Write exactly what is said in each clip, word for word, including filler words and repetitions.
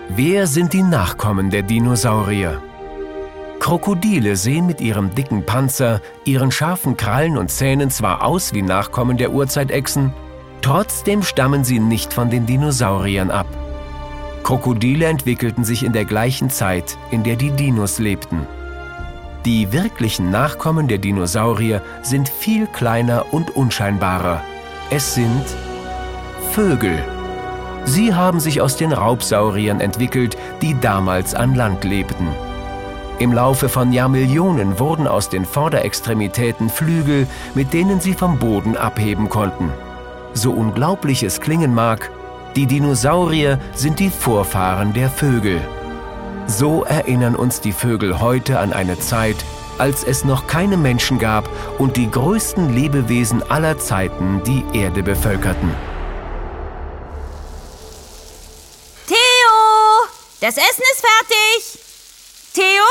Wer sind die Nachkommen der Dinosaurier? Krokodile sehen mit ihrem dicken Panzer, ihren scharfen Krallen und Zähnen zwar aus wie Nachkommen der Urzeitechsen, trotzdem stammen sie nicht von den Dinosauriern ab. Krokodile entwickelten sich in der gleichen Zeit, in der die Dinos lebten. Die wirklichen Nachkommen der Dinosaurier sind viel kleiner und unscheinbarer. Es sind Vögel. Sie haben sich aus den Raubsauriern entwickelt, die damals an Land lebten. Im Laufe von Jahrmillionen wurden aus den Vorderextremitäten Flügel, mit denen sie vom Boden abheben konnten. So unglaublich es klingen mag, die Dinosaurier sind die Vorfahren der Vögel. So erinnern uns die Vögel heute an eine Zeit, als es noch keine Menschen gab und die größten Lebewesen aller Zeiten die Erde bevölkerten. Theo, das Essen ist fertig. Theo?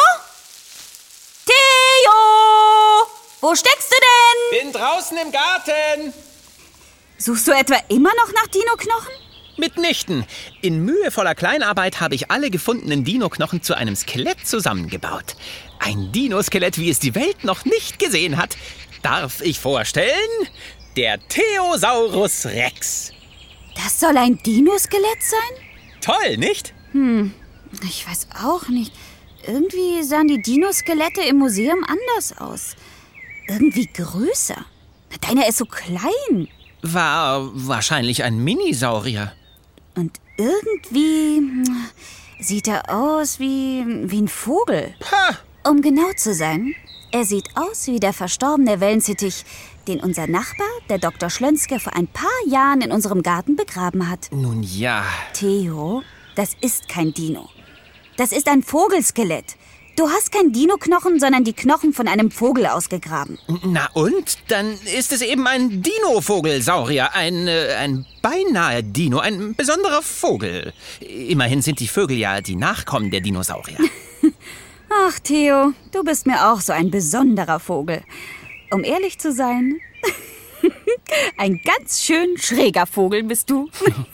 Theo! Wo steckst du denn? Bin draußen im Garten. Suchst du etwa immer noch nach Dino-Knochen? Mitnichten. In mühevoller Kleinarbeit habe ich alle gefundenen Dino-Knochen zu einem Skelett zusammengebaut. Ein Dino-Skelett, wie es die Welt noch nicht gesehen hat. Darf ich vorstellen? Der Theosaurus Rex. Das soll ein Dino-Skelett sein? Toll, nicht? Hm, ich weiß auch nicht. Irgendwie sahen die Dino-Skelette im Museum anders aus. Irgendwie größer. Deiner ist so klein. War wahrscheinlich ein Minisaurier. Und irgendwie sieht er aus wie, wie ein Vogel. Ha! Um genau zu sein, er sieht aus wie der verstorbene Wellensittich, den unser Nachbar, der Doktor Schlönske, vor ein paar Jahren in unserem Garten begraben hat. Nun ja. Theo, das ist kein Dino. Das ist ein Vogelskelett. Du hast kein Dino-Knochen, sondern die Knochen von einem Vogel ausgegraben. Na und? Dann ist es eben ein Dino-Vogelsaurier. Ein, äh, ein beinahe Dino, ein besonderer Vogel. Immerhin sind die Vögel ja die Nachkommen der Dinosaurier. Ach, Theo, du bist mir auch so ein besonderer Vogel. Um ehrlich zu sein, ein ganz schön schräger Vogel bist du.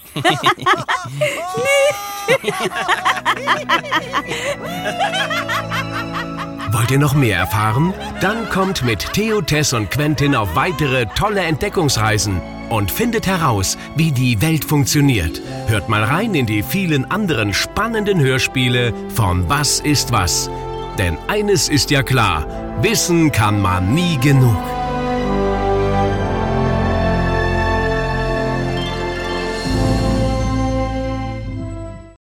Wollt ihr noch mehr erfahren? Dann kommt mit Theo, Tess und Quentin auf weitere tolle Entdeckungsreisen und findet heraus, wie die Welt funktioniert. Hört mal rein in die vielen anderen spannenden Hörspiele von Was ist was? Denn eines ist ja klar, wissen kann man nie genug.